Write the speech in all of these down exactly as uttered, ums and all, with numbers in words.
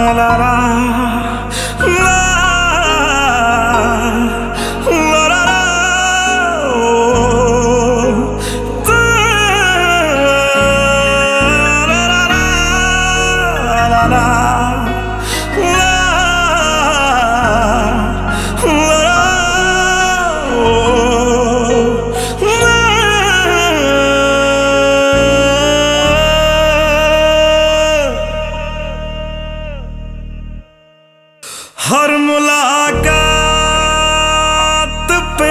la la la la la la oh, da, la la la la la हर मुलाकात पे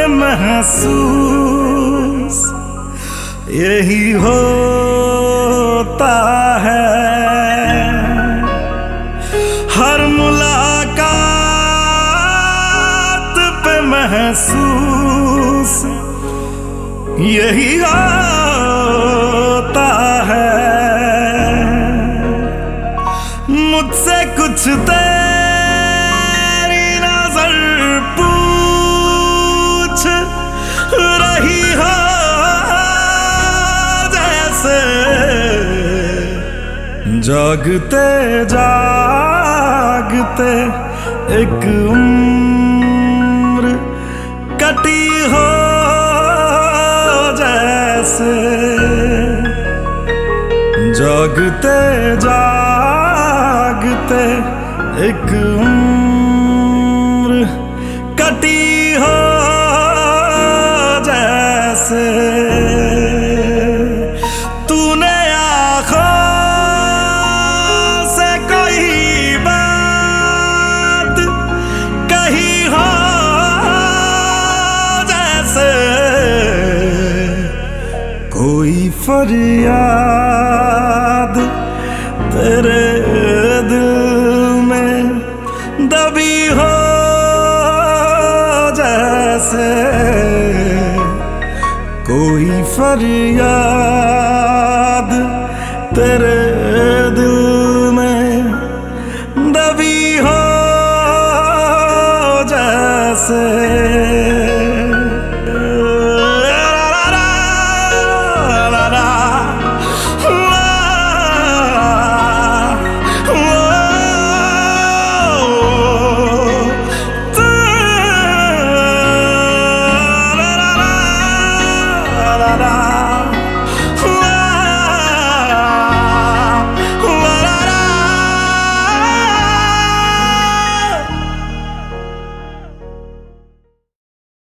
महसूस यही होता है। हर मुलाकात पे महसूस यही होता है। मुझसे कुछ देर रही हो जैसे जागते जागते एक उम्र कटी हो जैसे जागते जागते एक उम्र कटी हो तूने आँखों से कोई बात कही हो जैसे कोई फरियाद तेरे दिल में दबी हो जैसे कोई फरियाद तेरे